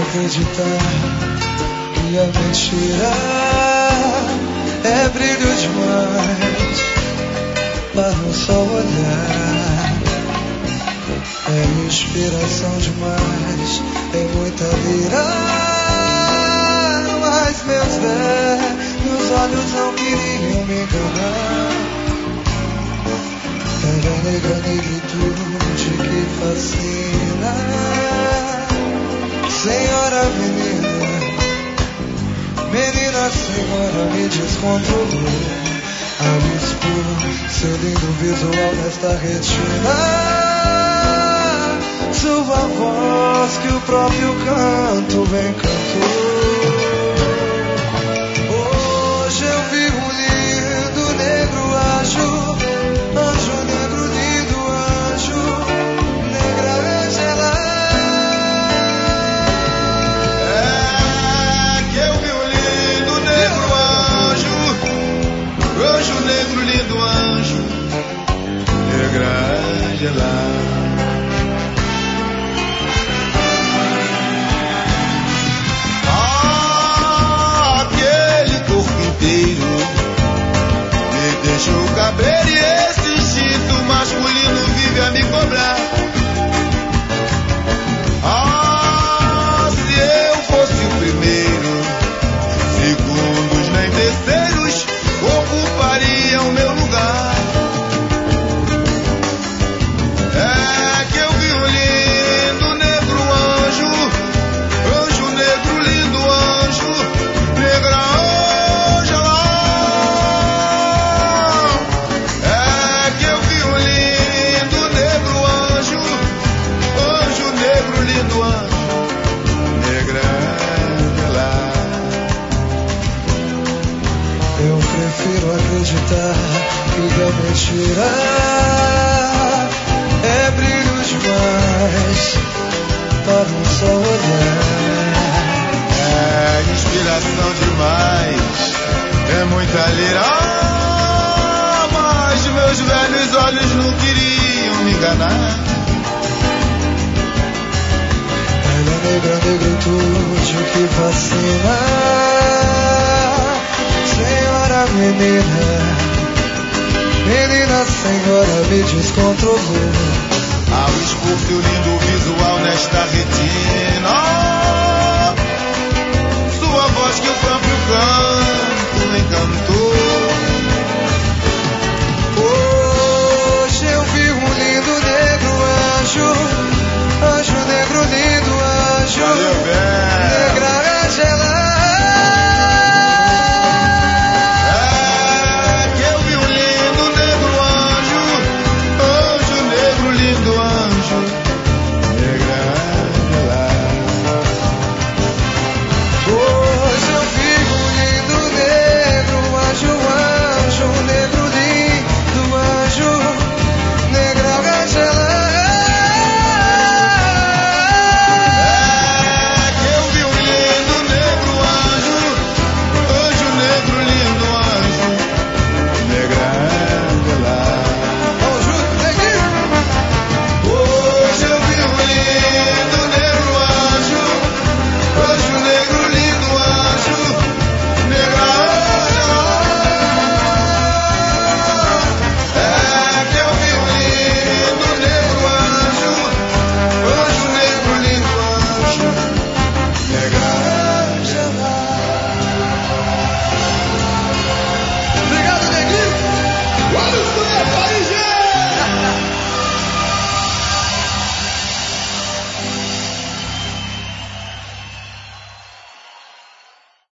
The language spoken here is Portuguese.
acreditar que a mentira é brilho demais para um só olhar. É inspiração demais, é muita lira. Mas meus olhos não queriam me enganar. Ela é negra, negritude que fascina. Senhora menina, menina senhora, me descontrolou ao expor seu lindo visual nesta retina. Sua voz que o próprio canto bem cantou. Hoje eu vi um lindo negro anjo, anjo negro lindo anjo, negra Ângela. É que eu vi um lindo negro anjo, anjo negro lindo anjo, negra Ângela. Deixou caber e esse instinto masculino vive a me cobrar. Ah, se eu fosse o primeiro, segundos nem terceiros ocupariam meu lugar. É que eu vi um lindo negro anjo, anjo negro lindo anjo, negra acreditar que a mentira é brilho demais para um só olhar. É inspiração demais, é muita lira. Mas meus velhos olhos não queriam me enganar. Ela é negra, negritude que fascina. Senhora menina, menina senhora, me descontrolou ao expor teu lindo visual nesta retina. Sua voz que o próprio canto encantou.